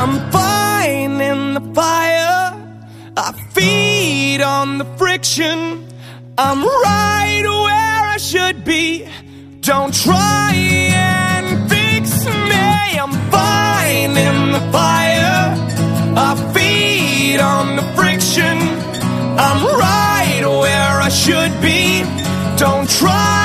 I'm fine in the fire, I feed on the friction. I'm right where I should be, don't try and fix me. I'm fine in the fire, I feed on the friction. I'm right where I should be, don't try